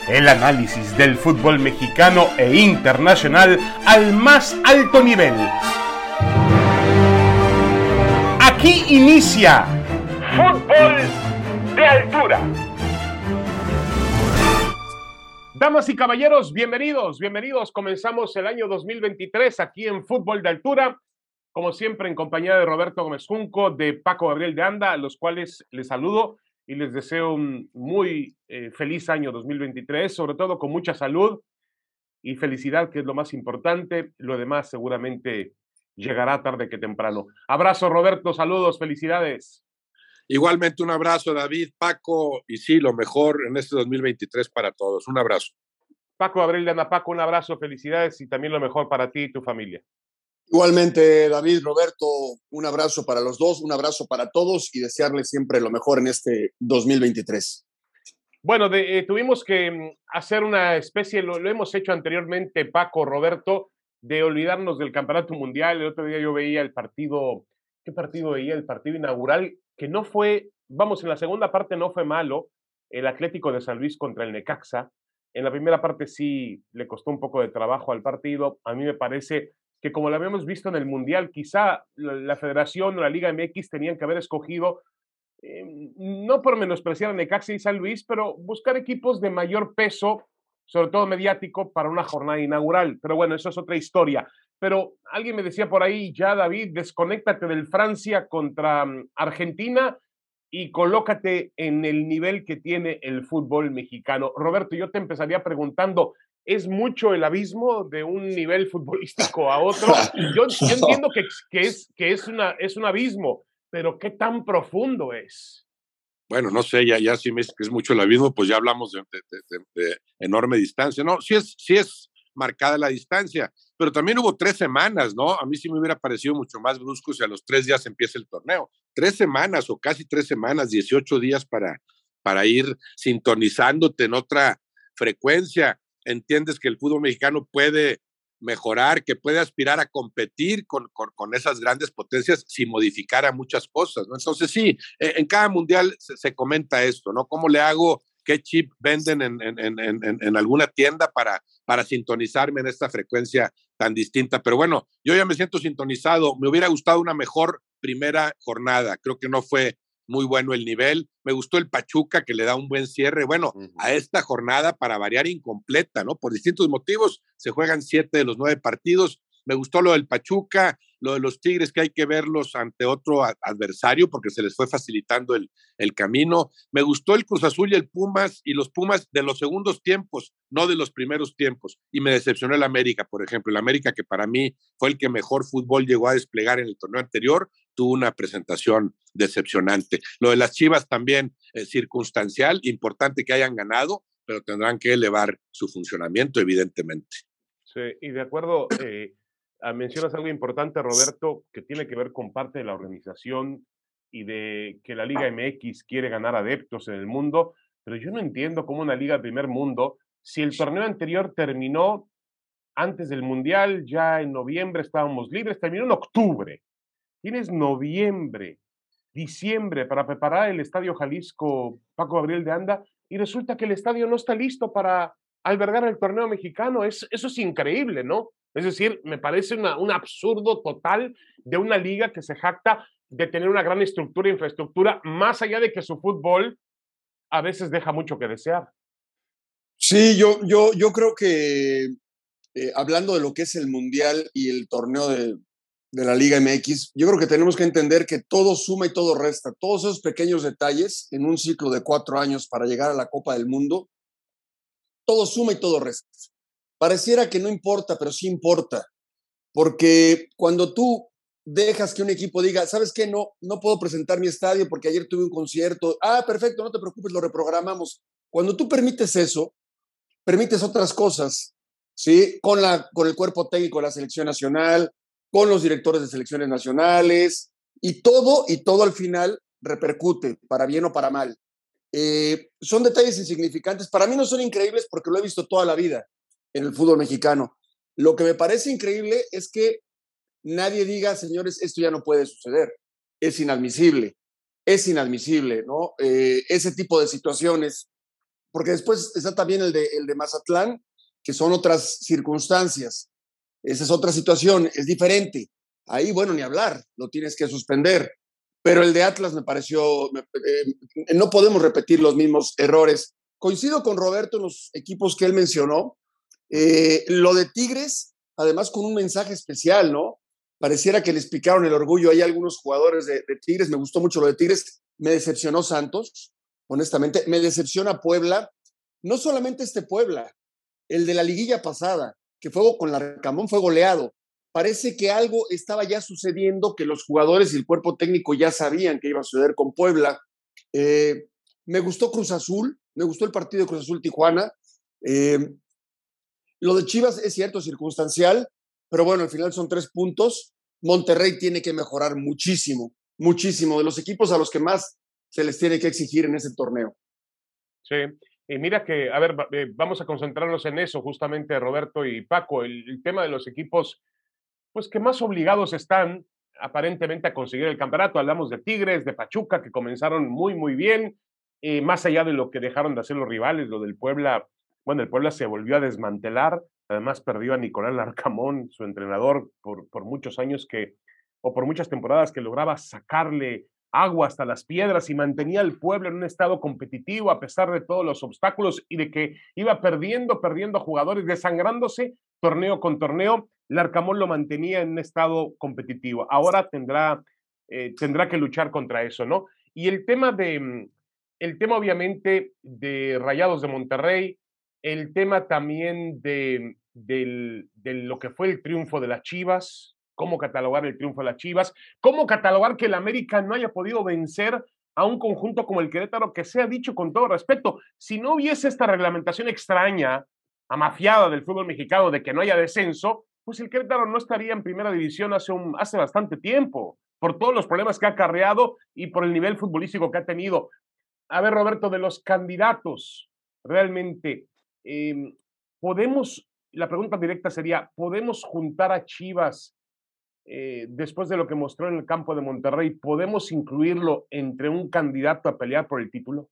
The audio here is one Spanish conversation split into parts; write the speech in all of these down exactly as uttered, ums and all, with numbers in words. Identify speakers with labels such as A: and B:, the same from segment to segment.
A: El análisis del fútbol mexicano e internacional al más alto nivel. Aquí inicia Fútbol de Altura. Damas y caballeros, bienvenidos, bienvenidos. Comenzamos el año dos mil veintitrés aquí en Fútbol de Altura. Como siempre, en compañía de Roberto Gómez Junco, de Paco Gabriel de Anda, a los cuales les saludo y les deseo un muy eh, feliz año dos mil veintitrés, sobre todo con mucha salud y felicidad, que es lo más importante. Lo demás seguramente llegará tarde que temprano. Abrazo, Roberto, saludos, felicidades.
B: Igualmente un abrazo, David, Paco, y sí, lo mejor en este dos mil veintitrés para todos. Un abrazo.
A: Paco Gabriel de Anda, Paco, un abrazo, felicidades y también lo mejor para ti y tu familia.
C: Igualmente, David, Roberto, un abrazo para los dos, un abrazo para todos y desearles siempre lo mejor en este dos mil veintitrés.
A: Bueno, de, eh, tuvimos que hacer una especie, lo, lo hemos hecho anteriormente, Paco, Roberto, de olvidarnos del Campeonato Mundial. El otro día yo veía el partido, ¿qué partido veía? El partido inaugural, que no fue, vamos, en la segunda parte no fue malo, el Atlético de San Luis contra el Necaxa. En la primera parte sí le costó un poco de trabajo al partido. A mí me parece que, como lo habíamos visto en el Mundial, quizá la, la Federación o la Liga M X tenían que haber escogido, eh, no por menospreciar a Necaxa y San Luis, pero buscar equipos de mayor peso, sobre todo mediático, para una jornada inaugural. Pero bueno, eso es otra historia. Pero alguien me decía por ahí, ya David, desconéctate del Francia contra um, Argentina y colócate en el nivel que tiene el fútbol mexicano. Roberto, yo te empezaría preguntando, ¿es mucho el abismo de un nivel futbolístico a otro? Yo, yo entiendo que, que, es, que es, una, es un abismo, pero ¿qué tan profundo es?
B: Bueno, no sé, ya, ya si me dice que es mucho el abismo, pues ya hablamos de, de, de, de enorme distancia. No, sí es, sí es marcada la distancia, pero también hubo tres semanas, ¿no? A mí sí me hubiera parecido mucho más brusco si a los tres días empieza el torneo. Tres semanas o casi tres semanas, dieciocho días para, para ir sintonizándote en otra frecuencia. Entiendes que el fútbol mexicano puede mejorar, que puede aspirar a competir con, con, con esas grandes potencias sin modificar a muchas cosas, ¿no? Entonces sí, en cada mundial se, se comenta esto, ¿no? ¿Cómo le hago? ¿Qué chip venden en, en, en, en, en alguna tienda para, para sintonizarme en esta frecuencia tan distinta? Pero bueno, yo ya me siento sintonizado. Me hubiera gustado una mejor primera jornada. Creo que no fue muy bueno el nivel. Me gustó el Pachuca, que le da un buen cierre, bueno, uh-huh. a esta jornada, para variar, incompleta, ¿no? Por distintos motivos, se juegan siete de los nueve partidos. Me gustó lo del Pachuca, lo de los Tigres, que hay que verlos ante otro a- adversario, porque se les fue facilitando el, el camino. Me gustó el Cruz Azul y el Pumas, y los Pumas de los segundos tiempos, no de los primeros tiempos. Y me decepcionó el América, por ejemplo. El América, que para mí fue el que mejor fútbol llegó a desplegar en el torneo anterior, tuvo una presentación decepcionante. Lo de las Chivas también eh, circunstancial, importante que hayan ganado, pero tendrán que elevar su funcionamiento, evidentemente.
A: Sí, y de acuerdo, eh, mencionas algo importante, Roberto, que tiene que ver con parte de la organización y de que la Liga M X quiere ganar adeptos en el mundo, pero yo no entiendo cómo una liga de primer mundo, si el torneo anterior terminó antes del Mundial, ya en noviembre estábamos libres, terminó en octubre. Tienes noviembre, diciembre para preparar el Estadio Jalisco Paco Gabriel de Anda y resulta que el estadio no está listo para albergar el torneo mexicano. Es, eso es increíble, ¿no? Es decir, me parece una, un absurdo total de una liga que se jacta de tener una gran estructura e infraestructura, más allá de que su fútbol a veces deja mucho que desear.
C: Sí, yo, yo, yo creo que eh, hablando de lo que es el Mundial y el torneo de, de la Liga M X, yo creo que tenemos que entender que todo suma y todo resta. Todos esos pequeños detalles en un ciclo de cuatro años para llegar a la Copa del Mundo, todo suma y todo resta. Pareciera que no importa, pero sí importa. Porque cuando tú dejas que un equipo diga, ¿sabes qué? No, no puedo presentar mi estadio porque ayer tuve un concierto. Ah, perfecto, no te preocupes, lo reprogramamos. Cuando tú permites eso, permites otras cosas, ¿sí? Con, la, con el cuerpo técnico de la selección nacional, con los directores de selecciones nacionales, y todo, y todo al final repercute, para bien o para mal. Eh, son detalles insignificantes. Para mí no son increíbles porque lo he visto toda la vida en el fútbol mexicano. Lo que me parece increíble es que nadie diga, señores, esto ya no puede suceder. Es inadmisible. Es inadmisible, ¿no? Eh, ese tipo de situaciones porque después está también el de, el de Mazatlán, que son otras circunstancias. Esa es otra situación, es diferente. Ahí, bueno, ni hablar, lo tienes que suspender. Pero el de Atlas me pareció, eh, no podemos repetir los mismos errores. Coincido con Roberto en los equipos que él mencionó. Eh, lo de Tigres, además con un mensaje especial, ¿no? Pareciera que les picaron el orgullo. Hay algunos jugadores de, de Tigres, me gustó mucho lo de Tigres, me decepcionó Santos, honestamente, me decepciona Puebla, no solamente este Puebla, el de la liguilla pasada, que fue con Larcamón, fue goleado. Parece que algo estaba ya sucediendo, que los jugadores y el cuerpo técnico ya sabían que iba a suceder con Puebla. Eh, me gustó Cruz Azul, me gustó el partido de Cruz Azul Tijuana. Eh, lo de Chivas es cierto, circunstancial, pero bueno, al final son tres puntos. Monterrey tiene que mejorar muchísimo, muchísimo, de los equipos a los que más se les tiene que exigir en ese torneo.
A: Sí. Y mira que, a ver, eh, vamos a concentrarnos en eso justamente, Roberto y Paco, el, el tema de los equipos, pues que más obligados están aparentemente a conseguir el campeonato. Hablamos de Tigres, de Pachuca, que comenzaron muy, muy bien, eh, más allá de lo que dejaron de hacer los rivales, lo del Puebla, bueno, el Puebla se volvió a desmantelar, además perdió a Nicolás Larcamón, su entrenador, por, por muchos años que, o por muchas temporadas que lograba sacarle agua hasta las piedras y mantenía al pueblo en un estado competitivo a pesar de todos los obstáculos y de que iba perdiendo, perdiendo jugadores, desangrándose torneo con torneo. Larcamón lo mantenía en un estado competitivo. Ahora tendrá, eh, tendrá que luchar contra eso, ¿no? Y el tema de, el tema obviamente de Rayados de Monterrey, el tema también de, de, de lo que fue el triunfo de las Chivas, cómo catalogar el triunfo de las Chivas, cómo catalogar que el América no haya podido vencer a un conjunto como el Querétaro, que se ha dicho con todo respeto, si no hubiese esta reglamentación extraña, amafiada del fútbol mexicano de que no haya descenso, pues el Querétaro no estaría en primera división hace, un, hace bastante tiempo, por todos los problemas que ha acarreado y por el nivel futbolístico que ha tenido. A ver, Roberto, de los candidatos, realmente, eh, podemos, la pregunta directa sería, ¿podemos juntar a Chivas eh, después de lo que mostró en el campo de Monterrey? ¿Podemos incluirlo entre un candidato a pelear por el título?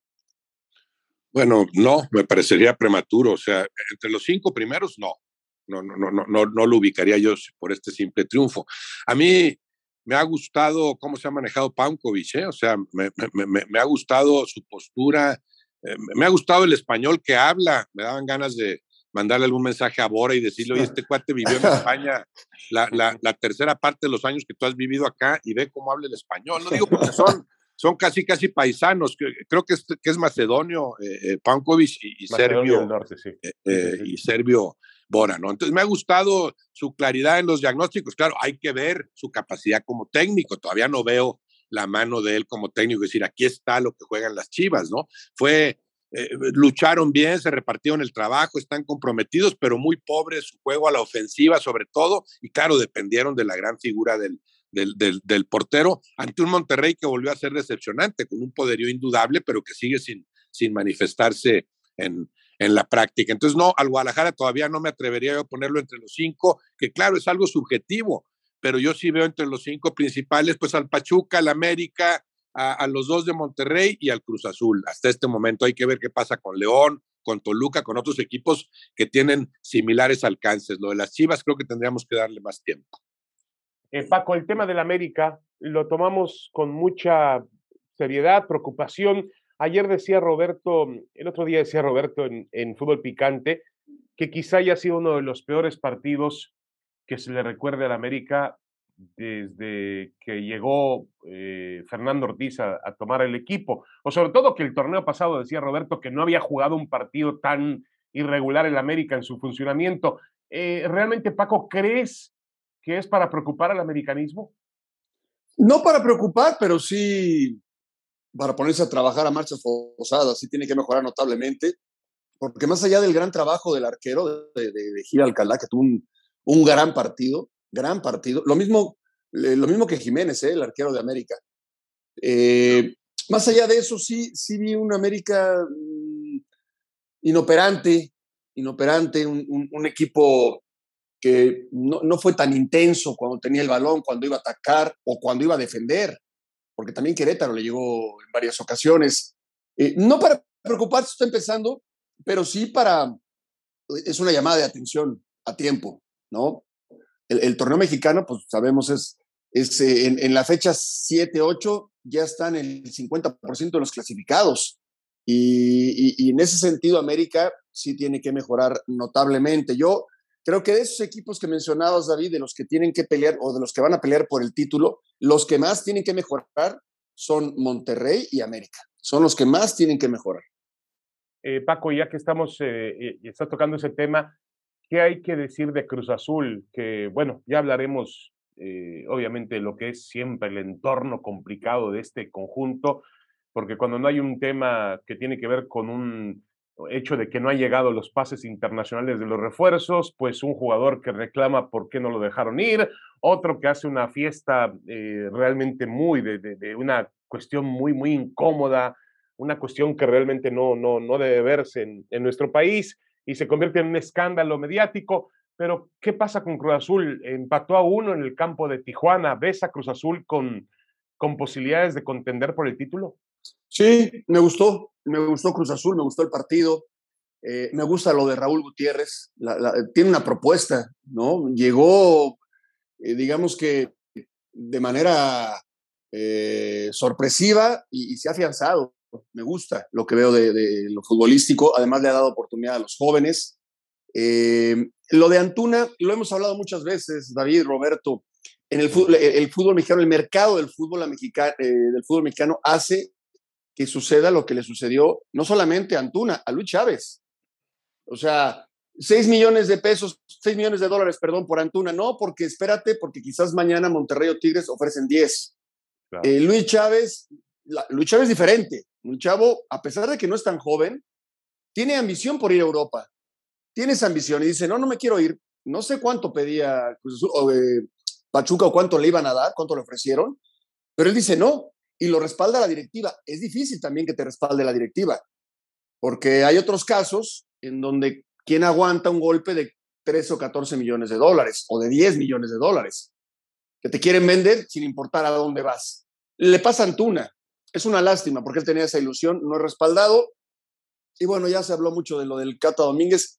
B: Bueno, no, me parecería prematuro. O sea, entre los cinco primeros, no. No, no, no, no, no, no lo ubicaría yo por este simple triunfo. A mí me ha gustado cómo se ha manejado Paunovic, ¿eh? O sea, me, me, me, me ha gustado su postura, eh, me ha gustado el español que habla. Me daban ganas de mandarle algún mensaje a Bora y decirle, oye, este cuate vivió en España la, la, la tercera parte de los años que tú has vivido acá y ve cómo habla el español. No digo porque son, son casi, casi paisanos. Creo que es, que es macedonio, eh, Paunovic y, y serbio.
A: Del norte, sí.
B: Eh, eh, y serbio Bora, ¿no? Entonces me ha gustado su claridad en los diagnósticos. Claro, hay que ver su capacidad como técnico. Todavía no veo la mano de él como técnico, es decir, aquí está lo que juegan las Chivas, ¿no? Fue, eh, lucharon bien, se repartieron el trabajo, están comprometidos, pero muy pobre su juego a la ofensiva sobre todo, y claro, dependieron de la gran figura del, del, del, del portero ante un Monterrey que volvió a ser decepcionante, con un poderío indudable, pero que sigue sin, sin manifestarse en, en la práctica. Entonces, no, al Guadalajara todavía no me atrevería a ponerlo entre los cinco, que claro, es algo subjetivo, pero yo sí veo entre los cinco principales, pues al Pachuca, al América, a, a los dos de Monterrey y al Cruz Azul. Hasta este momento hay que ver qué pasa con León, con Toluca, con otros equipos que tienen similares alcances. Lo de las Chivas creo que tendríamos que darle más tiempo.
A: Eh, Paco, el tema del América lo tomamos con mucha seriedad, preocupación. Ayer decía Roberto, el otro día decía Roberto en, en Fútbol Picante, que quizá haya sido uno de los peores partidos que se le recuerde al América desde que llegó eh, Fernando Ortiz a, a tomar el equipo. O sobre todo que el torneo pasado, decía Roberto, que no había jugado un partido tan irregular el América en su funcionamiento. Eh, ¿Realmente, Paco, crees que es para preocupar al americanismo?
C: No para preocupar, pero sí para ponerse a trabajar a marchas forzadas. Sí tiene que mejorar notablemente, porque más allá del gran trabajo del arquero de, de, de Gil Alcalá, que tuvo un, un gran partido, gran partido, lo mismo, eh, lo mismo que Jiménez, eh, el arquero de América. Eh, más allá de eso, sí, sí vi un América mm, inoperante, inoperante, un, un, un equipo que no, no fue tan intenso cuando tenía el balón, cuando iba a atacar o cuando iba a defender, porque también Querétaro le llegó en varias ocasiones. Eh, no para preocuparse, está empezando, pero sí para, es una llamada de atención a tiempo, ¿no? El, el torneo mexicano, pues sabemos, es, es eh, en, en la fecha siete ocho ya están el cincuenta por ciento de los clasificados. Y, y, y en ese sentido, América sí tiene que mejorar notablemente. Yo creo que de esos equipos que mencionabas, David, de los que tienen que pelear o de los que van a pelear por el título, los que más tienen que mejorar son Monterrey y América. Son los que más tienen que mejorar.
A: Eh, Paco, ya que estamos eh, y estás tocando ese tema, ¿qué hay que decir de Cruz Azul? Que, bueno, ya hablaremos, eh, obviamente, de lo que es siempre el entorno complicado de este conjunto, porque cuando no hay un tema que tiene que ver con un hecho de que no han llegado los pases internacionales de los refuerzos, pues un jugador que reclama por qué no lo dejaron ir, otro que hace una fiesta eh, realmente muy de, de, de una cuestión muy, muy incómoda, una cuestión que realmente no, no, no debe verse en, en nuestro país y se convierte en un escándalo mediático. Pero, ¿qué pasa con Cruz Azul? Empató a uno en el campo de Tijuana. ¿Ves a Cruz Azul con, con posibilidades de contender por el título?
C: Sí, me gustó. Me gustó Cruz Azul, me gustó el partido. Eh, me gusta lo de Raúl Gutiérrez. La, la, tiene una propuesta, ¿no? Llegó, eh, digamos que de manera eh, sorpresiva y, y se ha afianzado. Me gusta lo que veo de, de lo futbolístico. Además, le ha dado oportunidad a los jóvenes. Eh, lo de Antuna, lo hemos hablado muchas veces, David, Roberto. En el fútbol, el fútbol mexicano, el mercado del fútbol, mexicano, eh, del fútbol mexicano hace que suceda lo que le sucedió no solamente a Antuna, a Luis Chávez. O sea, seis millones de pesos, seis millones de dólares, perdón, por Antuna. No, porque espérate, porque quizás mañana Monterrey o Tigres ofrecen diez. Claro. Eh, Luis Chávez, la, Luis Chávez es diferente. Un chavo, a pesar de que no es tan joven, tiene ambición por ir a Europa. Tiene esa ambición y dice, no, no me quiero ir. No sé cuánto pedía o, eh, Pachuca o cuánto le iban a dar, cuánto le ofrecieron, pero él dice no y lo respalda la directiva. Es difícil también que te respalde la directiva, porque hay otros casos en donde quien aguanta un golpe de trece o catorce millones de dólares o de diez millones de dólares, que te quieren vender sin importar a dónde vas. Le pasa a Antuna. Es una lástima porque él tenía esa ilusión, no es respaldado. Y bueno, ya se habló mucho de lo del Cata Domínguez.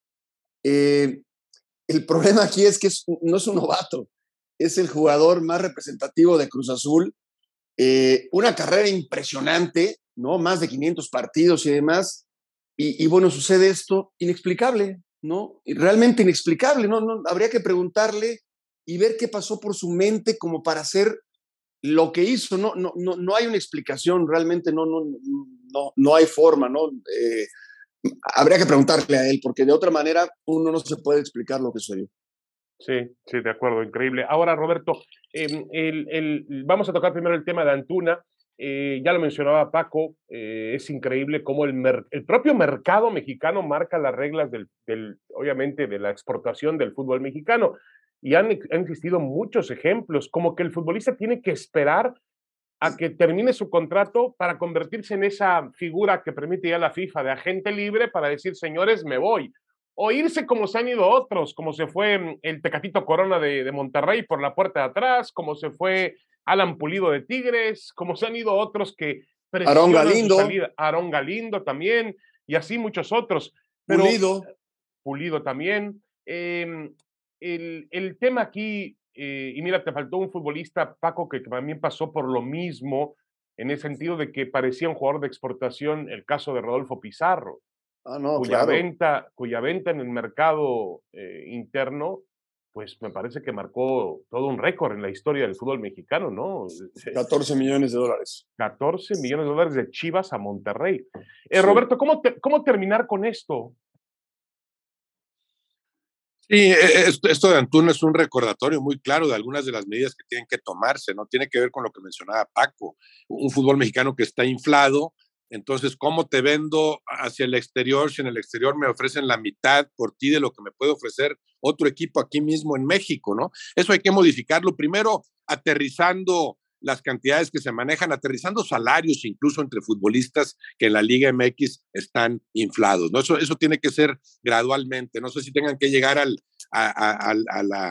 C: Eh, el problema aquí es que es, no es un novato, es el jugador más representativo de Cruz Azul. Eh, una carrera impresionante, ¿no? Más de quinientos partidos y demás. Y, y bueno, sucede esto inexplicable, ¿no? Realmente inexplicable, ¿no? No, habría que preguntarle y ver qué pasó por su mente como para hacer lo que hizo. No, no, no, no hay una explicación, realmente no, no, no, no hay forma, ¿no? Eh, habría que preguntarle a él, porque de otra manera uno no se puede explicar lo que sucedió.
A: Sí, sí, de acuerdo, increíble. Ahora, Roberto, eh, el, el, vamos a tocar primero el tema de Antuna. Eh, ya lo mencionaba Paco, eh, es increíble cómo el, mer el propio mercado mexicano marca las reglas, del, del, obviamente, de la exportación del fútbol mexicano. Y han, han existido muchos ejemplos, como que el futbolista tiene que esperar a que termine su contrato para convertirse en esa figura que permite ya la FIFA de agente libre para decir, señores, me voy. O irse como se han ido otros, como se fue el Tecatito Corona de, de Monterrey por la puerta de atrás, como se fue Alan Pulido de Tigres, como se han ido otros que
C: Aarón Galindo.
A: Su salida. Aarón Galindo también, y así muchos otros. Pero,
C: Pulido.
A: Pulido también. Eh, el, el tema aquí, eh, y mira, te faltó un futbolista, Paco, que también pasó por lo mismo, en el sentido de que parecía un jugador de exportación, el caso de Rodolfo Pizarro.
C: Ah, no,
A: cuya,
C: claro.
A: venta, cuya venta en el mercado eh, interno, pues me parece que marcó todo un récord en la historia del fútbol mexicano, ¿no?
C: catorce millones de dólares.
A: catorce millones de dólares de Chivas a Monterrey. Eh, sí. Roberto, ¿cómo, te, ¿cómo terminar con esto?
B: Sí, esto, esto de Antuna es un recordatorio muy claro de algunas de las medidas que tienen que tomarse, ¿no? Tiene que ver con lo que mencionaba Paco, un fútbol mexicano que está inflado. Entonces, ¿cómo te vendo hacia el exterior si en el exterior me ofrecen la mitad por ti de lo que me puede ofrecer otro equipo aquí mismo en México, ¿no? Eso hay que modificarlo. Primero, aterrizando las cantidades que se manejan, aterrizando salarios incluso entre futbolistas que en la Liga M X están inflados, ¿no? Eso, eso tiene que ser gradualmente. No sé si tengan que llegar al, a, a, a, a la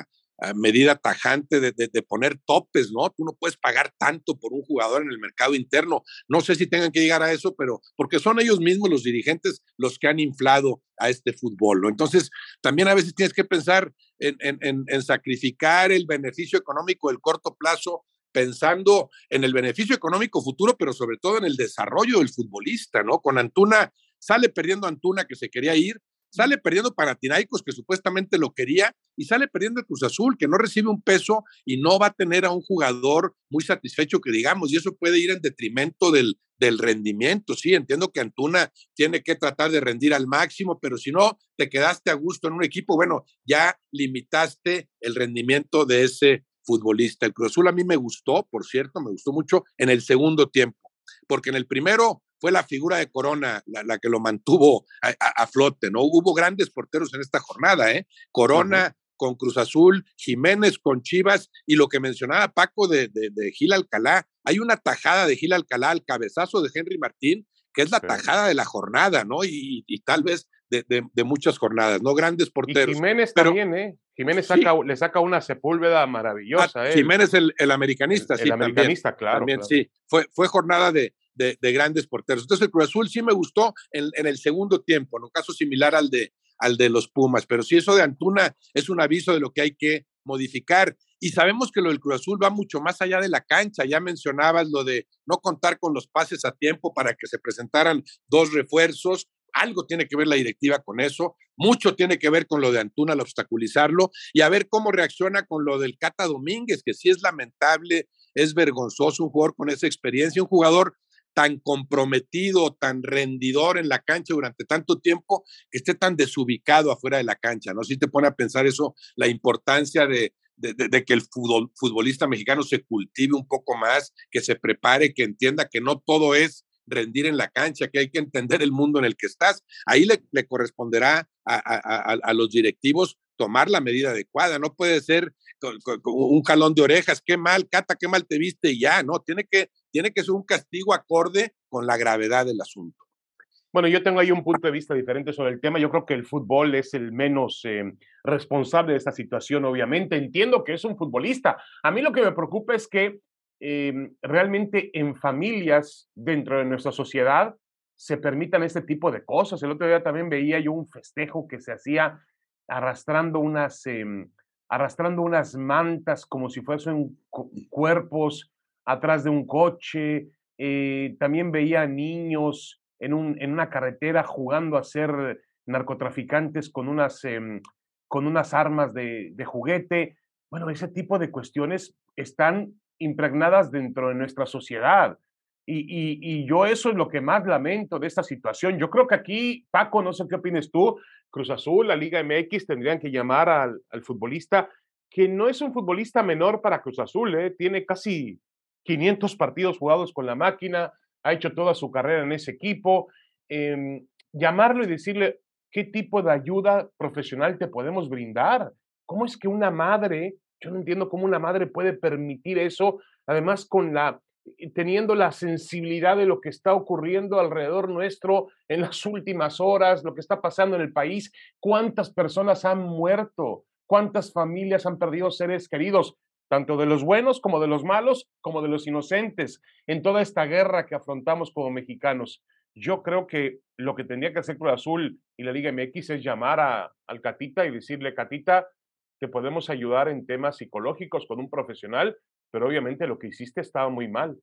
B: uh, medida tajante de, de, de poner topes, ¿no? Tú no puedes pagar tanto por un jugador en el mercado interno. No sé si tengan que llegar a eso, pero porque son ellos mismos los dirigentes los que han inflado a este fútbol, ¿no? Entonces, también a veces tienes que pensar en, en, en, en sacrificar el beneficio económico del corto plazo, pensando en el beneficio económico futuro, pero sobre todo en el desarrollo del futbolista, ¿no? Con Antuna, sale perdiendo Antuna, que se quería ir, sale perdiendo Panathinaikos, que supuestamente lo quería, y sale perdiendo el Cruz Azul, que no recibe un peso y no va a tener a un jugador muy satisfecho, que digamos, y eso puede ir en detrimento del, del rendimiento. Sí, entiendo que Antuna tiene que tratar de rendir al máximo, pero si no te quedaste a gusto en un equipo, bueno, ya limitaste el rendimiento de ese futbolista. El Cruz Azul a mí me gustó, por cierto, me gustó mucho en el segundo tiempo, porque en el primero fue la figura de Corona la, la que lo mantuvo a, a, a flote, ¿no? Hubo grandes porteros en esta jornada, ¿eh? Corona uh-huh. con Cruz Azul, Jiménez con Chivas, y lo que mencionaba Paco de, de, de Gil Alcalá, hay una tajada de Gil Alcalá al cabezazo de Henry Martín, que es la sí. tajada de la jornada, ¿no? Y, y tal vez de, de, de muchas jornadas, ¿no? Grandes porteros.
A: Y Jiménez pero, también, ¿eh? Jiménez saca, sí. le saca una Sepúlveda maravillosa.
B: Ah, Jiménez, el, el americanista,
A: el,
B: sí.
A: El americanista,
B: también,
A: claro.
B: También,
A: claro.
B: sí. Fue, fue jornada de, de, de grandes porteros. Entonces, el Cruz Azul sí me gustó en, en el segundo tiempo, en un caso similar al de, al de los Pumas. Pero sí, eso de Antuna es un aviso de lo que hay que modificar. Y sabemos que lo del Cruz Azul va mucho más allá de la cancha. Ya mencionabas lo de no contar con los pases a tiempo para que se presentaran dos refuerzos. Algo tiene que ver la directiva con eso, mucho tiene que ver con lo de Antuna al obstaculizarlo y a ver cómo reacciona con lo del Cata Domínguez, que sí es lamentable, es vergonzoso un jugador con esa experiencia, un jugador tan comprometido, tan rendidor en la cancha durante tanto tiempo, que esté tan desubicado afuera de la cancha, ¿no? Sí te pone a pensar eso, la importancia de, de, de, de que el fútbol, futbolista mexicano se cultive un poco más, que se prepare, que entienda que no todo es rendir en la cancha, que hay que entender el mundo en el que estás. Ahí le, le corresponderá a, a, a, a los directivos tomar la medida adecuada. No puede ser con, con, con un jalón de orejas, qué mal, Cata, qué mal te viste y ya, no, tiene que, tiene que ser un castigo acorde con la gravedad del asunto.
A: Bueno, yo tengo ahí un punto de vista diferente sobre el tema. Yo creo que el fútbol es el menos eh, responsable de esta situación, obviamente. Entiendo que es un futbolista. A mí lo que me preocupa es que Eh, realmente en familias dentro de nuestra sociedad se permitan este tipo de cosas. El otro día también veía yo un festejo que se hacía arrastrando unas, eh, arrastrando unas mantas como si fuesen cuerpos atrás de un coche. Eh, también veía niños en, un, en una carretera jugando a ser narcotraficantes con unas, eh, con unas armas de, de juguete. Bueno, ese tipo de cuestiones están impregnadas dentro de nuestra sociedad. Y, y, y yo eso es lo que más lamento de esta situación. Yo creo que aquí, Paco, no sé qué opinas tú, Cruz Azul, la Liga M X tendrían que llamar al, al futbolista, que no es un futbolista menor para Cruz Azul, ¿eh? Tiene casi quinientos partidos jugados con la máquina, ha hecho toda su carrera en ese equipo. Eh, llamarlo y decirle qué tipo de ayuda profesional te podemos brindar. ¿Cómo es que una madre... Yo no entiendo cómo una madre puede permitir eso, además con la, teniendo la sensibilidad de lo que está ocurriendo alrededor nuestro en las últimas horas, lo que está pasando en el país, cuántas personas han muerto, cuántas familias han perdido seres queridos, tanto de los buenos como de los malos, como de los inocentes, en toda esta guerra que afrontamos como mexicanos. Yo creo que lo que tendría que hacer Cruz Azul y la Liga M X es llamar a, al Catita y decirle, Catita, te podemos ayudar en temas psicológicos con un profesional, pero obviamente lo que hiciste estaba muy mal.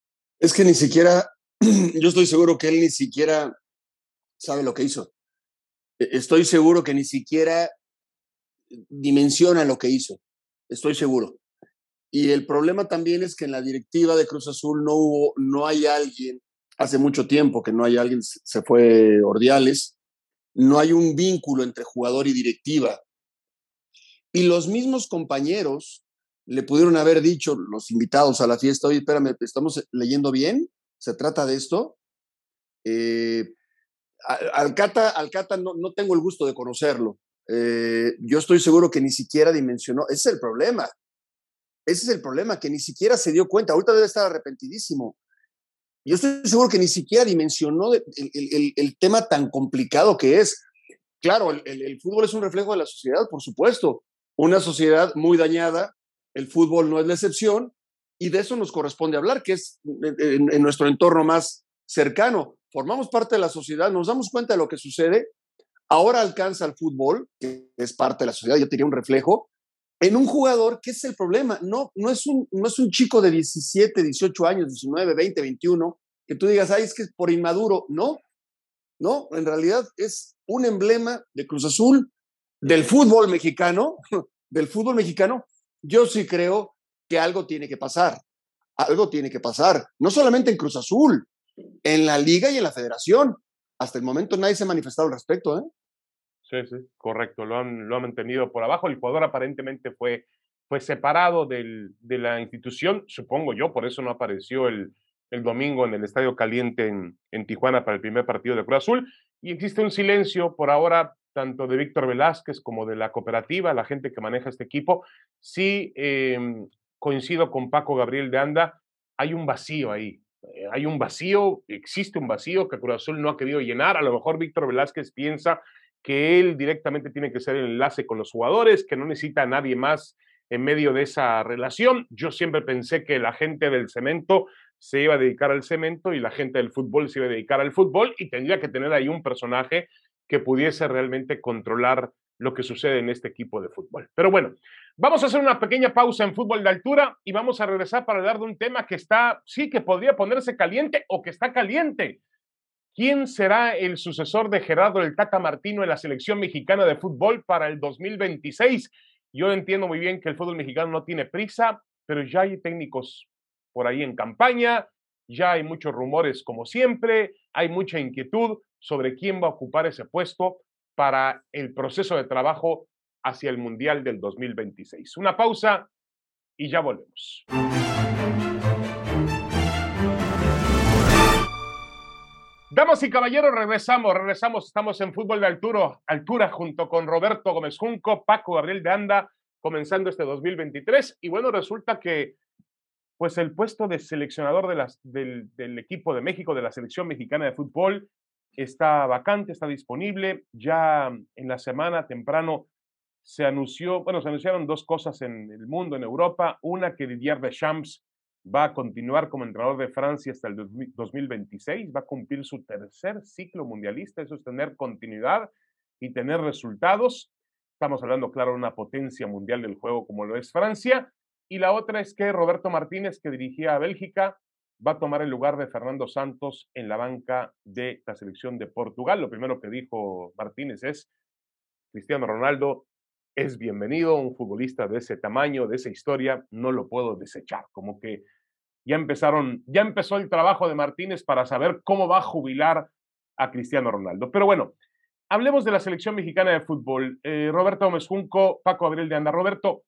C: Es que ni siquiera, yo estoy seguro que él ni siquiera sabe lo que hizo. Estoy seguro que ni siquiera dimensiona lo que hizo. Estoy seguro. Y el problema también es que en la directiva de Cruz Azul no hubo, no hay alguien, hace mucho tiempo que no hay alguien, se fue Ordiales, no hay un vínculo entre jugador y directiva. Y los mismos compañeros le pudieron haber dicho, los invitados a la fiesta, oye, espérame, ¿estamos leyendo bien? ¿Se trata de esto? Eh, al Cata, al Cata no, no tengo el gusto de conocerlo. Eh, yo estoy seguro que ni siquiera dimensionó. Ese es el problema. Ese es el problema, que ni siquiera se dio cuenta. Ahorita debe estar arrepentidísimo. Yo estoy seguro que ni siquiera dimensionó el, el, el, el tema tan complicado que es. Claro, el, el, el fútbol es un reflejo de la sociedad, por supuesto, una sociedad muy dañada, el fútbol no es la excepción, y de eso nos corresponde hablar, que es en, en nuestro entorno más cercano. Formamos parte de la sociedad, nos damos cuenta de lo que sucede, ahora alcanza el fútbol, que es parte de la sociedad, yo tenía un reflejo, en un jugador, ¿qué es el problema? No, no, es un, no es un chico de diecisiete, dieciocho años, diecinueve, veinte, veintiuno, que tú digas, ay, es que es por inmaduro. No, no, en realidad es un emblema de Cruz Azul, del fútbol mexicano, del fútbol mexicano. Yo sí creo que algo tiene que pasar, algo tiene que pasar, no solamente en Cruz Azul, en la liga y en la federación. Hasta el momento nadie se ha manifestado al respecto, ¿eh?
A: Sí, sí, correcto, lo han, lo han mantenido por abajo. El jugador aparentemente fue, fue separado del, de la institución, supongo yo, por eso no apareció el, el domingo en el Estadio Caliente en, en Tijuana para el primer partido de Cruz Azul. Y existe un silencio por ahora, tanto de Víctor Velázquez como de la cooperativa, la gente que maneja este equipo. Sí, eh, coincido con Paco Gabriel de Anda, hay un vacío ahí. Eh, hay un vacío, existe un vacío que Cruz Azul no ha querido llenar. A lo mejor Víctor Velázquez piensa que él directamente tiene que ser el enlace con los jugadores, que no necesita a nadie más en medio de esa relación. Yo siempre pensé que la gente del cemento se iba a dedicar al cemento y la gente del fútbol se iba a dedicar al fútbol, y tendría que tener ahí un personaje que pudiese realmente controlar lo que sucede en este equipo de fútbol. Pero bueno, vamos a hacer una pequeña pausa en Fútbol de Altura y vamos a regresar para hablar de un tema que está, sí, que podría ponerse caliente o que está caliente. ¿Quién será el sucesor de Gerardo el Tata Martino en la selección mexicana de fútbol para el dos mil veintiséis? Yo entiendo muy bien que el fútbol mexicano no tiene prisa, pero ya hay técnicos por ahí en campaña, ya hay muchos rumores como siempre, hay mucha inquietud sobre quién va a ocupar ese puesto para el proceso de trabajo hacia el Mundial del dos mil veintiséis. Una pausa y ya volvemos. Damas y caballeros, regresamos, regresamos, estamos en Fútbol de Altura, altura junto con Roberto Gómez Junco, Paco Gabriel de Anda, comenzando este dos mil veintitrés, y bueno, resulta que pues el puesto de seleccionador de las, del, del equipo de México, de la selección mexicana de fútbol, está vacante, está disponible. Ya en la semana temprano se anunció, bueno, se anunciaron dos cosas en el mundo, en Europa. Una, que Didier Deschamps va a continuar como entrenador de Francia hasta el dos mil veintiséis, va a cumplir su tercer ciclo mundialista. Eso es tener continuidad y tener resultados. Estamos hablando, claro, de una potencia mundial del juego como lo es Francia. Y la otra es que Roberto Martínez, que dirigía a Bélgica, va a tomar el lugar de Fernando Santos en la banca de la selección de Portugal. Lo primero que dijo Martínez es: Cristiano Ronaldo es bienvenido, un futbolista de ese tamaño, de esa historia, no lo puedo desechar. Como que ya empezaron, ya empezó el trabajo de Martínez para saber cómo va a jubilar a Cristiano Ronaldo. Pero bueno, hablemos de la selección mexicana de fútbol. Eh, Roberto Gómez Junco, Paco Gabriel de Anda. Roberto,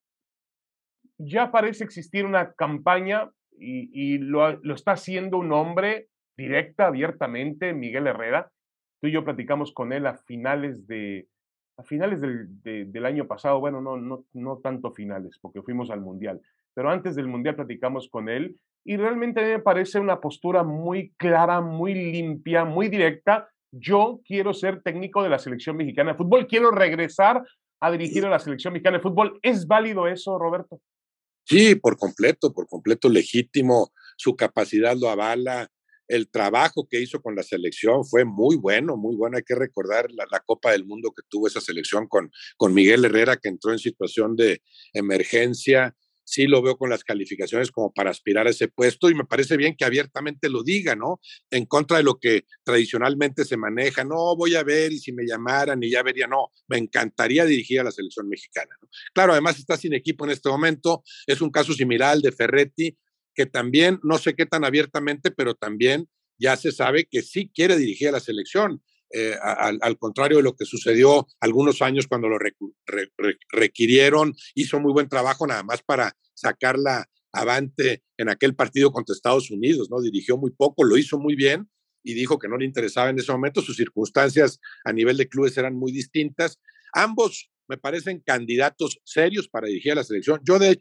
A: ya parece existir una campaña y, y lo, lo está haciendo un hombre directa, abiertamente, Miguel Herrera. Tú y yo platicamos con él a finales de, a finales del, de, del año pasado. Bueno, no, no, no tanto finales, porque fuimos al Mundial, pero antes del Mundial platicamos con él y realmente a mí me parece una postura muy clara, muy limpia, muy directa. Yo quiero ser técnico de la selección mexicana de fútbol, quiero regresar a dirigir a la selección mexicana de fútbol. ¿Es válido eso, Roberto?
B: Sí, por completo, por completo legítimo, su capacidad lo avala, el trabajo que hizo con la selección fue muy bueno, muy bueno. Hay que recordar la, la Copa del Mundo que tuvo esa selección con, con Miguel Herrera, que entró en situación de emergencia. Sí lo veo con las calificaciones como para aspirar a ese puesto, y me parece bien que abiertamente lo diga, ¿no? En contra de lo que tradicionalmente se maneja. No, voy a ver, y si me llamaran y ya vería. No, me encantaría dirigir a la selección mexicana, ¿no? Claro, además está sin equipo en este momento. Es un caso similar al de Ferretti, que también, no sé qué tan abiertamente, pero también ya se sabe que sí quiere dirigir a la selección. Eh, al, al contrario de lo que sucedió algunos años cuando lo re, re, re, requirieron, hizo muy buen trabajo nada más para sacarla avante en aquel partido contra Estados Unidos, ¿no? Dirigió muy poco, lo hizo muy bien y dijo que no le interesaba en ese momento. Sus circunstancias a nivel de clubes eran muy distintas. Ambos me parecen candidatos serios para dirigir a la selección. Yo, de hecho,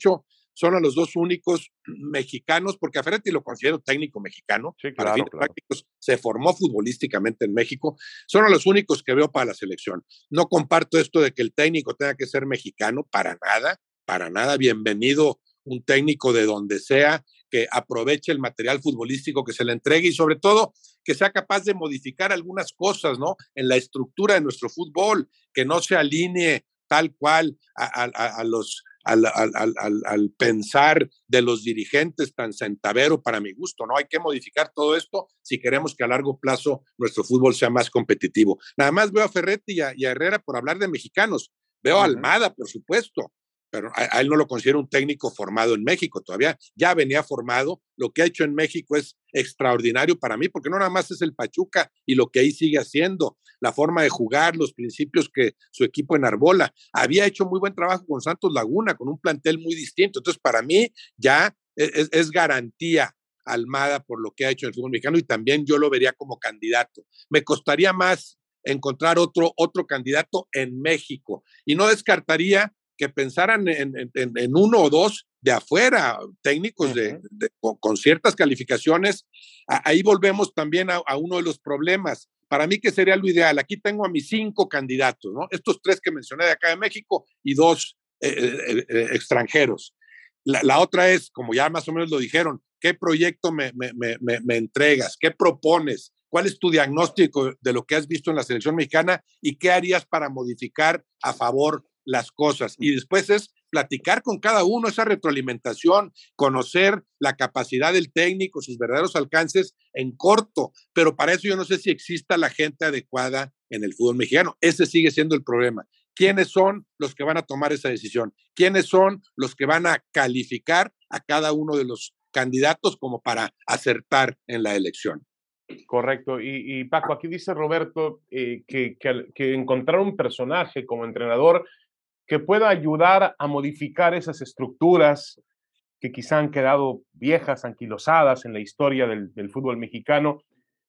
B: son a los dos únicos mexicanos, porque a Ferretti lo considero técnico mexicano,
A: sí, claro,
B: para fines
A: claro.
B: prácticos, se formó futbolísticamente en México, son a los únicos que veo para la selección. No comparto esto de que el técnico tenga que ser mexicano, para nada, para nada. Bienvenido un técnico de donde sea, que aproveche el material futbolístico que se le entregue y sobre todo que sea capaz de modificar algunas cosas, ¿no? En la estructura de nuestro fútbol, que no se alinee tal cual a, a, a los, al, al, al, al pensar de los dirigentes tan centavero para mi gusto, ¿no? Hay que modificar todo esto si queremos que a largo plazo nuestro fútbol sea más competitivo. Nada más veo a Ferretti y a, y a Herrera por hablar de mexicanos. Veo a Almada, por supuesto, pero a, a él no lo considero un técnico formado en México todavía, ya venía formado, lo que ha hecho en México es extraordinario para mí, porque no nada más es el Pachuca y lo que ahí sigue haciendo, la forma de jugar, los principios que su equipo enarbola, había hecho muy buen trabajo con Santos Laguna, con un plantel muy distinto, entonces para mí ya es, es garantía Almada por lo que ha hecho en el fútbol mexicano y también yo lo vería como candidato. Me costaría más encontrar otro, otro candidato en México y no descartaría que pensaran en, en, en uno o dos de afuera, técnicos de, de, con, con ciertas calificaciones. A, ahí volvemos también a, a uno de los problemas. Para mí, ¿qué sería lo ideal? Aquí tengo a mis cinco candidatos, ¿no? Estos tres que mencioné de acá de México y dos eh, eh, eh, extranjeros. La, la otra es, como ya más o menos lo dijeron, ¿qué proyecto me, me, me, me entregas? ¿Qué propones? ¿Cuál es tu diagnóstico de lo que has visto en la selección mexicana y qué harías para modificar a favor las cosas? Y después es platicar con cada uno, esa retroalimentación, conocer la capacidad del técnico, sus verdaderos alcances en corto, pero para eso yo no sé si exista la gente adecuada en el fútbol mexicano. Ese sigue siendo el problema. ¿Quiénes son los que van a tomar esa decisión? ¿Quiénes son los que van a calificar a cada uno de los candidatos como para acertar en la elección?
A: Correcto. Y, y Paco, aquí dice Roberto eh, que, que, que encontrar un personaje como entrenador que pueda ayudar a modificar esas estructuras que quizá han quedado viejas, anquilosadas en la historia del, del fútbol mexicano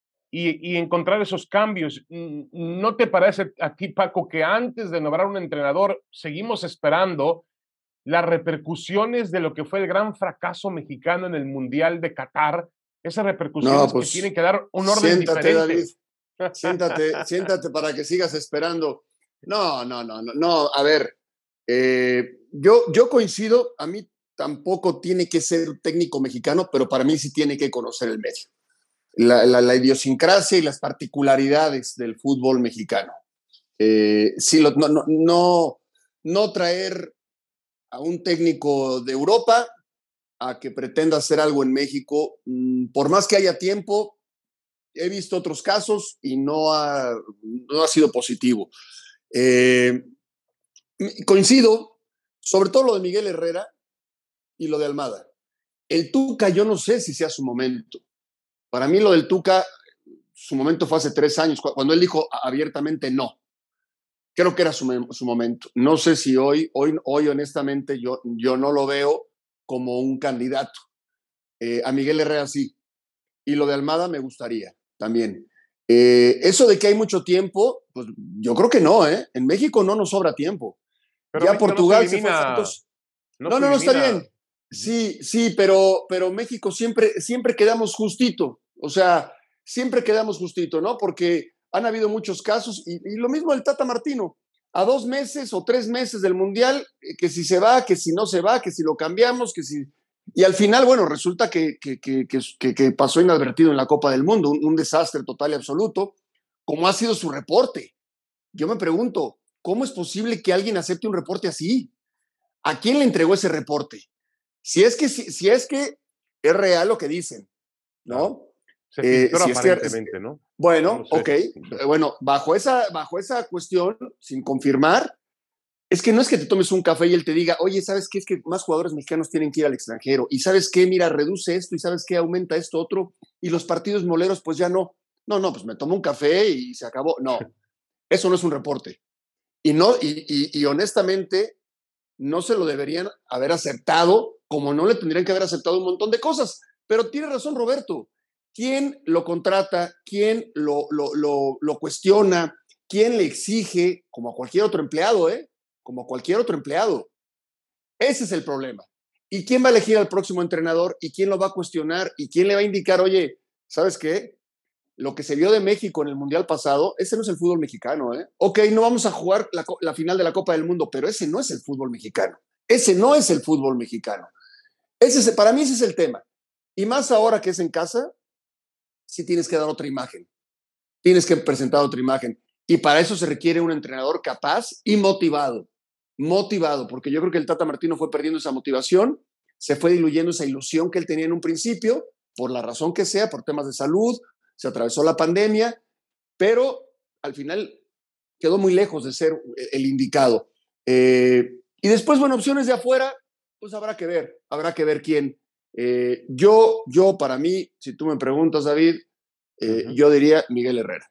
A: y, y encontrar esos cambios. ¿No te parece a ti, Paco, que antes de nombrar un entrenador seguimos esperando las repercusiones de lo que fue el gran fracaso mexicano en el Mundial de Qatar? Esas repercusiones
C: No, pues,
A: que tienen que dar un orden
C: siéntate,
A: diferente.
C: David. Siéntate, siéntate para que sigas esperando. No, no, no, no, no. A ver, eh, yo, yo coincido, a mí tampoco tiene que ser técnico mexicano, pero para mí sí tiene que conocer el medio. La, la, la idiosincrasia y las particularidades del fútbol mexicano. Eh, sí, lo, no, no, no, no traer a un técnico de Europa a que pretenda hacer algo en México, por más que haya tiempo, he visto otros casos y no ha, no ha sido positivo. Eh, coincido, sobre todo lo de Miguel Herrera y lo de Almada. El Tuca, yo no sé si sea su momento. Para mí lo del Tuca, su momento fue hace tres años, cuando él dijo abiertamente no. Creo que era su, su momento. No sé si hoy, hoy, hoy honestamente, yo, yo no lo veo como un candidato. Eh, a Miguel Herrera sí. Y lo de Almada me gustaría también. Eh, eso de que hay mucho tiempo, pues yo creo que no, ¿eh? En México no nos sobra tiempo.
A: Pero
C: ya
A: México
C: Portugal
A: no se, elimina,
C: se fue Santos.
A: No,
C: no,
A: se
C: no, no,
A: elimina.
C: está bien. Sí, sí, pero, pero México siempre, siempre quedamos justito. O sea, siempre quedamos justito, ¿no? Porque han habido muchos casos y, y lo mismo el Tata Martino. A dos meses o tres meses del Mundial, que si se va, que si no se va, que si lo cambiamos, que si... Y al final, bueno, resulta que, que, que, que, que pasó inadvertido en la Copa del Mundo, un, un desastre total y absoluto, como ha sido su reporte. Yo me pregunto, ¿cómo es posible que alguien acepte un reporte así? ¿A quién le entregó ese reporte? Si es que, si, si es, que es real lo que dicen, ¿no?
A: Se filtró
C: eh, si
A: aparentemente,
C: es que,
A: ¿no?
C: Bueno,
A: no sé.
C: ok. Bueno, bajo esa, bajo esa cuestión, sin confirmar, es que no es que te tomes un café y él te diga, oye, ¿sabes qué? Es que más jugadores mexicanos tienen que ir al extranjero. Y ¿sabes qué? Mira, reduce esto y ¿sabes qué? Aumenta esto otro. Y los partidos moleros, pues ya no. No, no, pues me tomo un café y se acabó. No, eso no es un reporte. Y, no, y, y, y honestamente, no se lo deberían haber aceptado, como no le tendrían que haber aceptado un montón de cosas. Pero tiene razón Roberto. ¿Quién lo contrata? ¿Quién lo, lo, lo, lo cuestiona? ¿Quién le exige? Como a cualquier otro empleado, ¿eh? Como a cualquier otro empleado. Ese es el problema. ¿Y quién va a elegir al próximo entrenador? ¿Y quién lo va a cuestionar? ¿Y quién le va a indicar, oye, ¿sabes qué? Lo que se vio de México en el Mundial pasado, ese no es el fútbol mexicano, ¿eh? Ok, no vamos a jugar la, la final de la Copa del Mundo, pero ese no es el fútbol mexicano. Ese no es el fútbol mexicano. Ese es, para mí ese es el tema. Y más ahora que es en casa, sí tienes que dar otra imagen. Tienes que presentar otra imagen. Y para eso se requiere un entrenador capaz y motivado. Motivado, porque yo creo que el Tata Martino fue perdiendo esa motivación, se fue diluyendo esa ilusión que él tenía en un principio, por la razón que sea, por temas de salud, se atravesó la pandemia, pero al final quedó muy lejos de ser el indicado. Eh, y después, bueno, opciones de afuera, pues habrá que ver, habrá que ver quién. Eh, yo, yo, para mí, si tú me preguntas, David, eh, uh-huh. yo diría Miguel Herrera.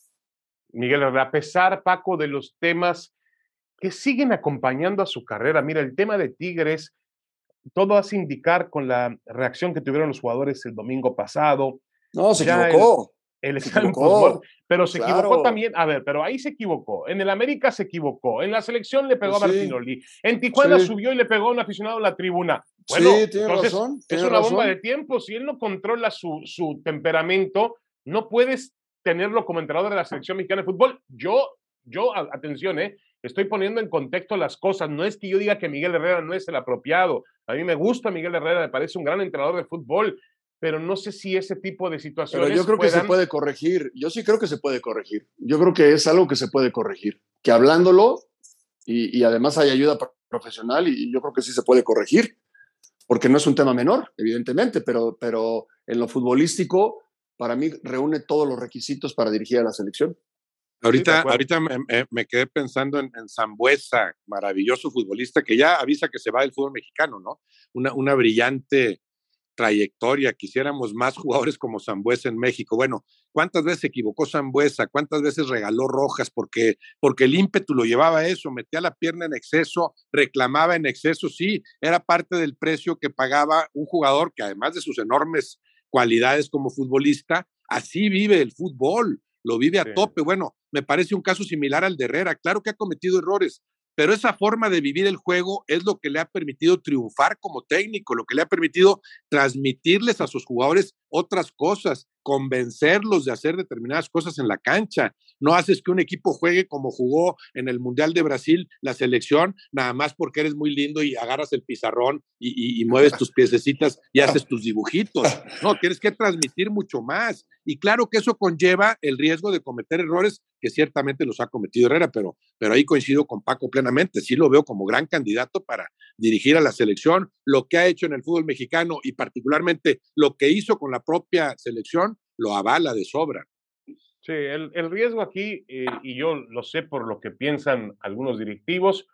A: Miguel Herrera, a pesar, Paco, de los temas que siguen acompañando a su carrera. Mira, el tema de Tigres, todo hace indicar con la reacción que tuvieron los jugadores el domingo pasado.
C: No, se equivocó.
A: El, el
C: se
A: equivocó. Pero se
C: claro.
A: equivocó también. A ver, pero ahí se equivocó. En el América se equivocó. En la selección le pegó pues a Martinoli. Sí. En Tijuana sí. subió y le pegó a un aficionado en la tribuna. Bueno,
C: sí, tiene
A: entonces
C: razón,
A: es
C: tiene
A: una
C: razón.
A: bomba de tiempo. Si él no controla su, su temperamento, no puedes tenerlo como entrenador de la selección mexicana de fútbol. Yo, yo, atención, eh, estoy poniendo en contexto las cosas. No es que yo diga que Miguel Herrera no es el apropiado. A mí me gusta Miguel Herrera, me parece un gran entrenador de fútbol, pero no sé si ese tipo de situaciones
C: Pero yo creo
A: puedan...
C: que se puede corregir. Yo sí creo que se puede corregir. Yo creo que es algo que se puede corregir. Que hablándolo y, y además hay ayuda profesional y yo creo que sí se puede corregir. Porque no es un tema menor, evidentemente, pero, pero en lo futbolístico, para mí reúne todos los requisitos para dirigir a la selección.
B: Ahorita, sí, ahorita me, me quedé pensando en, en Sambueza, maravilloso futbolista que ya avisa que se va del fútbol mexicano, ¿no? Una, una brillante trayectoria. Quisiéramos más jugadores como Sambueza en México. Bueno, ¿cuántas veces se equivocó Sambueza? ¿Cuántas veces regaló rojas? Porque, porque el ímpetu lo llevaba a eso, metía la pierna en exceso, reclamaba en exceso, sí, era parte del precio que pagaba un jugador que además de sus enormes cualidades como futbolista, así vive el fútbol, lo vive a sí. tope. Bueno, me parece un caso similar al de Herrera. Claro que ha cometido errores, pero esa forma de vivir el juego es lo que le ha permitido triunfar como técnico, lo que le ha permitido transmitirles a sus jugadores otras cosas, convencerlos de hacer determinadas cosas en la cancha. No haces que un equipo juegue como jugó en el Mundial de Brasil la selección, nada más porque eres muy lindo y agarras el pizarrón y, y, y mueves tus piececitas y haces tus dibujitos. No, tienes que transmitir mucho más. Y claro que eso conlleva el riesgo de cometer errores que ciertamente los ha cometido Herrera, pero, pero ahí coincido con Paco plenamente. Sí lo veo como gran candidato para dirigir a la selección. Lo que ha hecho en el fútbol mexicano y particularmente lo que hizo con la propia selección lo avala de sobra.
A: Sí, el, el riesgo aquí, eh, y yo lo sé por lo que piensan algunos directivos,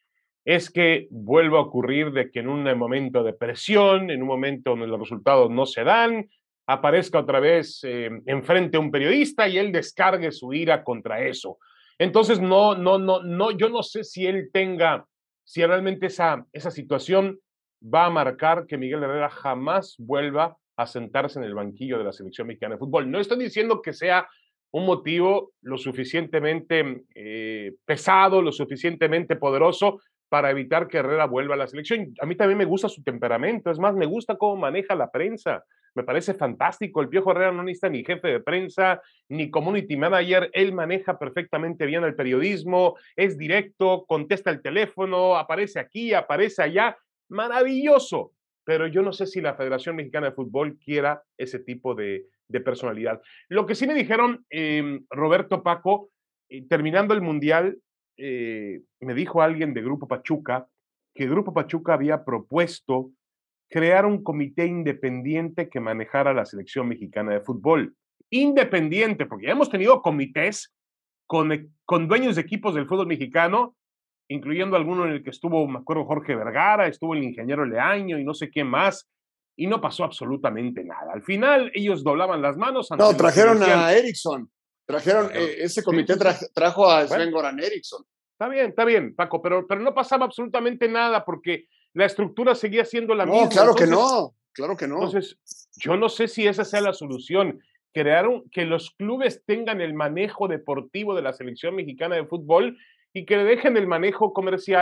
A: es que vuelva a ocurrir de que en un momento de presión, en un momento donde los resultados no se dan, aparezca otra vez eh, enfrente a un periodista y él descargue su ira contra eso. Entonces, no, no, no, no, yo no sé si él tenga, si realmente esa, esa situación va a marcar que Miguel Herrera jamás vuelva a sentarse en el banquillo de la selección mexicana de fútbol. No estoy diciendo que sea un motivo lo suficientemente eh, pesado, lo suficientemente poderoso para evitar que Herrera vuelva a la selección. A mí también me gusta su temperamento, es más, me gusta cómo maneja la prensa. Me parece fantástico. El Piojo Herrera no necesita ni jefe de prensa, ni community manager. Él maneja perfectamente bien el periodismo, es directo, contesta el teléfono, aparece aquí, aparece allá. Maravilloso. Pero yo no sé si la Federación Mexicana de Fútbol quiera ese tipo de, de personalidad. Lo que sí me dijeron, eh, Roberto, Paco, eh, terminando el Mundial, eh, me dijo alguien de Grupo Pachuca que Grupo Pachuca había propuesto crear un comité independiente que manejara la selección mexicana de fútbol. Independiente, porque ya hemos tenido comités con, con dueños de equipos del fútbol mexicano, incluyendo alguno en el que estuvo, me acuerdo, Jorge Vergara, estuvo el ingeniero Leaño y no sé quién más, y no pasó absolutamente nada. Al final, ellos doblaban las manos. Ante
C: no, trajeron decían, a Eriksson. Trajeron, bueno, eh, ese comité tra trajo a Sven bueno, Goran Eriksson.
A: Está bien, está bien, Paco, pero, pero no pasaba absolutamente nada porque la estructura seguía siendo la
C: no,
A: misma.
C: No, claro entonces, que no, claro que no.
A: Entonces, yo no sé si esa sea la solución. Crear un, que los clubes tengan el manejo deportivo de la selección mexicana de fútbol y que le dejen el manejo comercial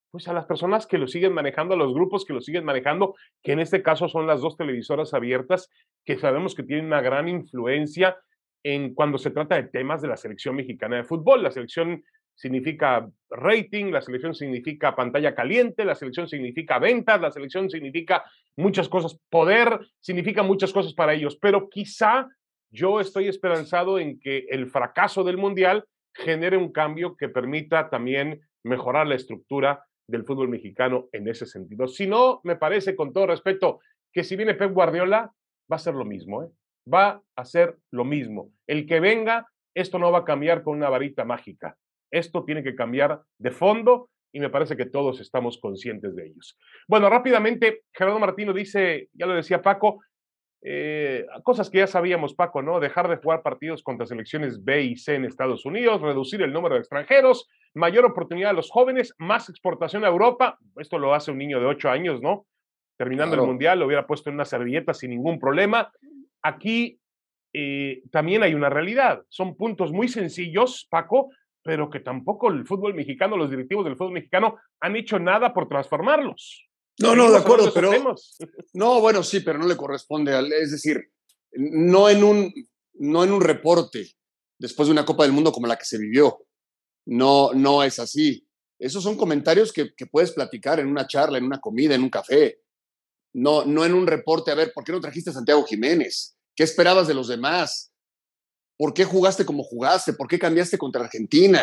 A: pues a las personas que lo siguen manejando, a los grupos que lo siguen manejando, que en este caso son las dos televisoras abiertas, que sabemos que tienen una gran influencia en cuando se trata de temas de la selección mexicana de fútbol. La selección significa rating, la selección significa pantalla caliente, la selección significa ventas, la selección significa muchas cosas, poder, significa muchas cosas para ellos, pero quizá yo estoy esperanzado en que el fracaso del Mundial genere un cambio que permita también mejorar la estructura del fútbol mexicano en ese sentido. Si no, me parece, con todo respeto, que si viene Pep Guardiola, va a ser lo mismo, ¿eh? Va a ser lo mismo. El que venga, esto no va a cambiar con una varita mágica. Esto tiene que cambiar de fondo y me parece que todos estamos conscientes de ellos. Bueno, rápidamente, Gerardo Martino dice, ya lo decía Paco, eh, cosas que ya sabíamos, Paco, ¿no? Dejar de jugar partidos contra selecciones B y C en Estados Unidos, reducir el número de extranjeros, mayor oportunidad a los jóvenes, más exportación a Europa. Esto lo hace un niño de ocho años, ¿no? Terminando claro. el Mundial, lo hubiera puesto en una servilleta sin ningún problema. Aquí eh, también hay una realidad. Son puntos muy sencillos, Paco, pero que tampoco el fútbol mexicano, los directivos del fútbol mexicano han hecho nada por transformarlos.
C: No, no, de acuerdo, pero... No, bueno, sí, pero no le corresponde al... Es decir, no en un, no en un reporte después de una Copa del Mundo como la que se vivió. No, no es así. Esos son comentarios que, que puedes platicar en una charla, en una comida, en un café. No, no en un reporte. A ver, ¿por qué no trajiste a Santiago Jiménez? ¿Qué esperabas de los demás? ¿Por qué jugaste como jugaste? ¿Por qué cambiaste contra Argentina?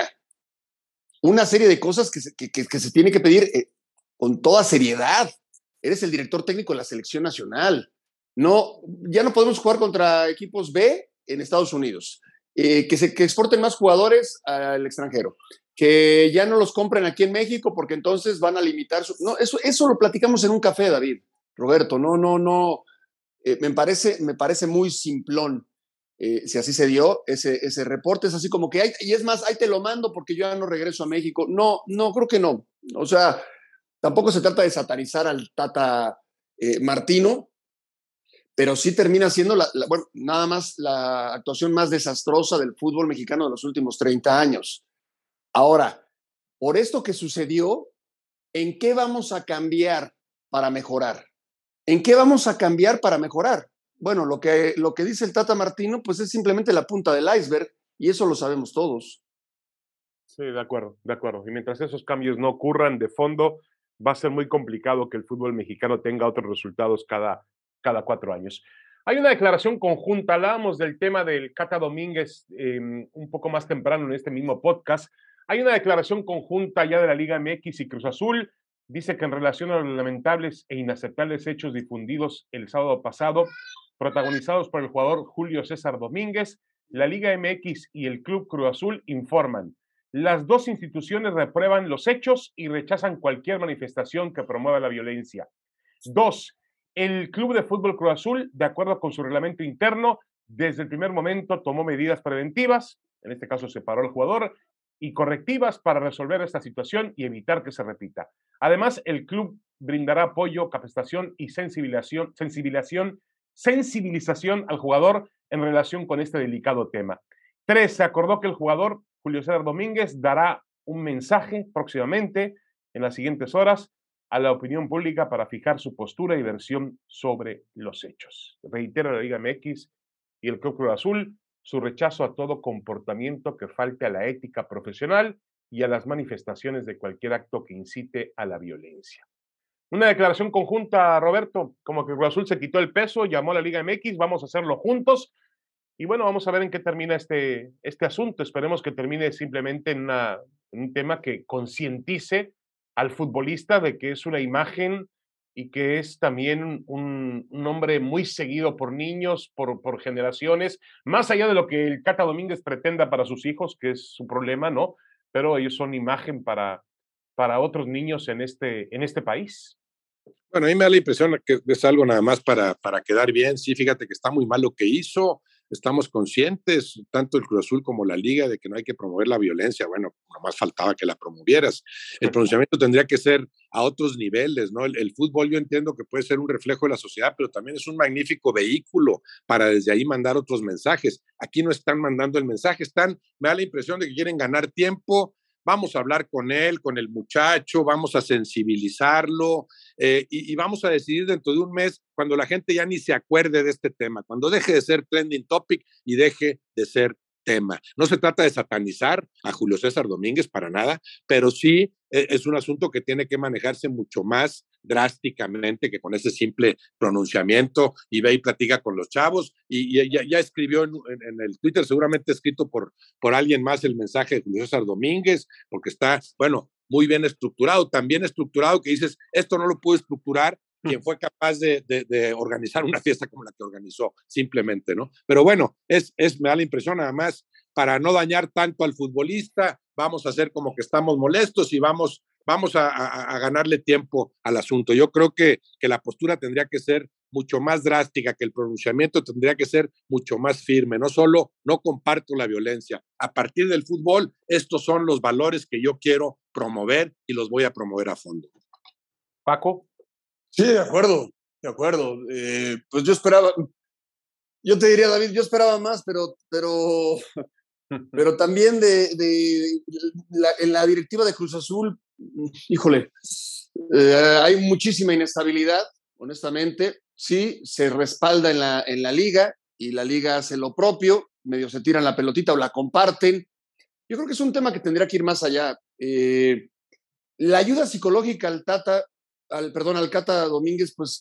C: Una serie de cosas que se, que, que, que se tiene que pedir eh, con toda seriedad. Eres el director técnico de la selección nacional. No, ya no podemos jugar contra equipos B en Estados Unidos. Eh, que, se, que exporten más jugadores al extranjero. Que ya no los compren aquí en México porque entonces van a limitar su... No, eso, eso lo platicamos en un café, David. Roberto, no, no, no. Eh, me, parece, me parece muy simplón. Eh, si así se dio, ese, ese reporte es así como que, hay, y es más, ahí te lo mando porque yo ya no regreso a México. No, no, creo que no. O sea, tampoco se trata de satanizar al Tata eh, Martino, pero sí termina siendo, la, la, bueno, nada más la actuación más desastrosa del fútbol mexicano de los últimos treinta años. Ahora, por esto que sucedió, ¿en qué vamos a cambiar para mejorar? ¿En qué vamos a cambiar para mejorar? Bueno, lo que, lo que dice el Tata Martino, pues es simplemente la punta del iceberg, y eso lo sabemos todos.
A: Sí, de acuerdo, de acuerdo. Y mientras esos cambios no ocurran de fondo, va a ser muy complicado que el fútbol mexicano tenga otros resultados cada, cada cuatro años. Hay una declaración conjunta, hablábamos del tema del Cata Domínguez eh, un poco más temprano en este mismo podcast. Hay una declaración conjunta ya de la Liga M X y Cruz Azul. Dice que en relación a los lamentables e inaceptables hechos difundidos el sábado pasado, protagonizados por el jugador Julio César Domínguez, la Liga M X y el Club Cruz Azul informan. Las dos instituciones reprueban los hechos y rechazan cualquier manifestación que promueva la violencia. Dos, el Club de Fútbol Cruz Azul, de acuerdo con su reglamento interno, desde el primer momento tomó medidas preventivas, en este caso separó al jugador, y correctivas para resolver esta situación y evitar que se repita. Además, el club brindará apoyo, capacitación y sensibilización, sensibilización, sensibilización al jugador en relación con este delicado tema. Tres, se acordó que el jugador Julio César Domínguez dará un mensaje próximamente, en las siguientes horas, a la opinión pública para fijar su postura y versión sobre los hechos. Reitero, la Liga M X y el Club Cruz Azul su rechazo a todo comportamiento que falte a la ética profesional y a las manifestaciones de cualquier acto que incite a la violencia. Una declaración conjunta, Roberto, como que Cruz Azul se quitó el peso, llamó a la Liga M X, vamos a hacerlo juntos. Y bueno, vamos a ver en qué termina este, este asunto. Esperemos que termine simplemente en, una, en un tema que concientice al futbolista de que es una imagen y que es también un, un hombre muy seguido por niños, por, por generaciones, más allá de lo que el Cata Domínguez pretenda para sus hijos, que es su problema, ¿no? Pero ellos son imagen para, para otros niños en este, en este país.
B: Bueno, a mí me da la impresión que es algo nada más para, para quedar bien. Sí, fíjate que está muy mal lo que hizo. Estamos conscientes, tanto el Cruz Azul como la Liga, de que no hay que promover la violencia. Bueno, nomás faltaba que la promovieras. El pronunciamiento tendría que ser a otros niveles, ¿no? El, el fútbol yo entiendo que puede ser un reflejo de la sociedad, pero también es un magnífico vehículo para desde ahí mandar otros mensajes. Aquí no están mandando el mensaje, están, me da la impresión de que quieren ganar tiempo, vamos a hablar con él, con el muchacho, vamos a sensibilizarlo eh, y, y vamos a decidir dentro de un mes, cuando la gente ya ni se acuerde de este tema, cuando deje de ser trending topic y deje de ser tema. No se trata de satanizar a Julio César Domínguez para nada, pero sí eh, es un asunto que tiene que manejarse mucho más drásticamente que con ese simple pronunciamiento y ve y platica con los chavos y, y ya, ya escribió en, en, en el Twitter, seguramente escrito por, por alguien más el mensaje de Julio César Domínguez, porque está, bueno, muy bien estructurado, también estructurado que dices, esto no lo pudo estructurar quien fue capaz de, de, de organizar una fiesta como la que organizó, simplemente, ¿no? Pero bueno, es, es, me da la impresión, además, para no dañar tanto al futbolista, vamos a hacer como que estamos molestos y vamos, vamos a, a, a ganarle tiempo al asunto. Yo creo que, que la postura tendría que ser mucho más drástica, que el pronunciamiento tendría que ser mucho más firme. No solo no comparto la violencia. A partir del fútbol, estos son los valores que yo quiero promover y los voy a promover a fondo.
A: Paco.
C: Sí, de acuerdo, de acuerdo. Eh, pues yo esperaba, yo te diría, David, yo esperaba más, pero, pero, pero también de, de la, en la directiva de Cruz Azul, híjole, eh, hay muchísima inestabilidad, honestamente. Sí, se respalda en la, en la liga y la liga hace lo propio, medio se tiran la pelotita o la comparten. Yo creo que es un tema que tendría que ir más allá. Eh, la ayuda psicológica al Tata, al, perdón, al Cata Domínguez, pues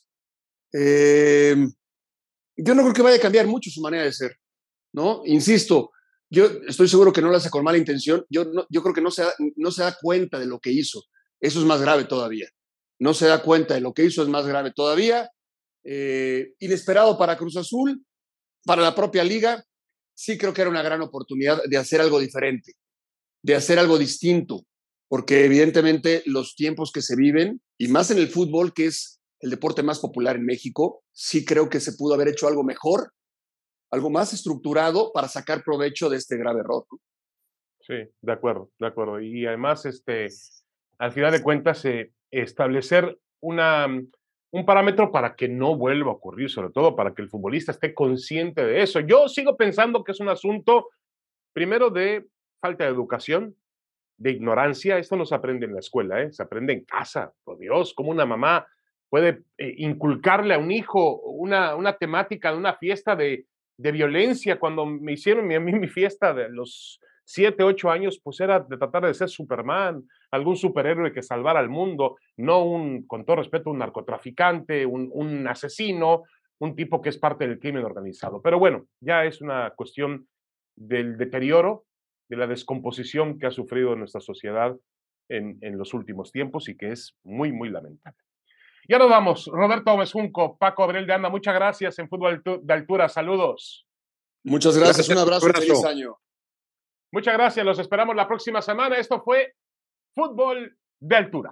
C: eh, yo no creo que vaya a cambiar mucho su manera de ser, ¿no? Insisto, yo estoy seguro que no lo hace con mala intención, yo, no, yo creo que no se, da, no se da cuenta de lo que hizo, eso es más grave todavía, no se da cuenta de lo que hizo, es más grave todavía, eh, inesperado para Cruz Azul, para la propia liga, sí creo que era una gran oportunidad de hacer algo diferente, de hacer algo distinto, porque evidentemente los tiempos que se viven, y más en el fútbol, que es el deporte más popular en México, sí creo que se pudo haber hecho algo mejor, algo más estructurado para sacar provecho de este grave error, ¿no?
A: Sí, de acuerdo, de acuerdo. Y además, este, al final de cuentas, eh, establecer una, un parámetro para que no vuelva a ocurrir, sobre todo para que el futbolista esté consciente de eso. Yo sigo pensando que es un asunto, primero, de falta de educación, de ignorancia. Esto no se aprende en la escuela, ¿eh? Se aprende en casa, por Dios, como una mamá puede eh, inculcarle a un hijo una, una temática de una fiesta de, de violencia. Cuando me hicieron a mí mi fiesta de los siete, ocho años, pues era de tratar de ser Superman, algún superhéroe que salvara al mundo, no un, con todo respeto, un narcotraficante, un, un asesino, un tipo que es parte del crimen organizado. Pero bueno, ya es una cuestión del deterioro, de la descomposición que ha sufrido nuestra sociedad en, en los últimos tiempos y que es muy, muy lamentable. Ya nos vamos. Roberto Gómez Junco, Paco Abril de Anda, muchas gracias en Fútbol de Altura. Saludos.
C: Muchas gracias. gracias un abrazo, un abrazo. Feliz año.
A: Muchas gracias. Los esperamos la próxima semana. Esto fue Fútbol de Altura.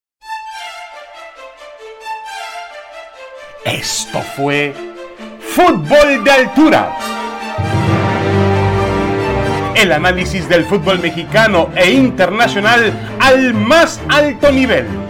A: Esto fue Fútbol de Altura. El análisis del fútbol mexicano e internacional al más alto nivel.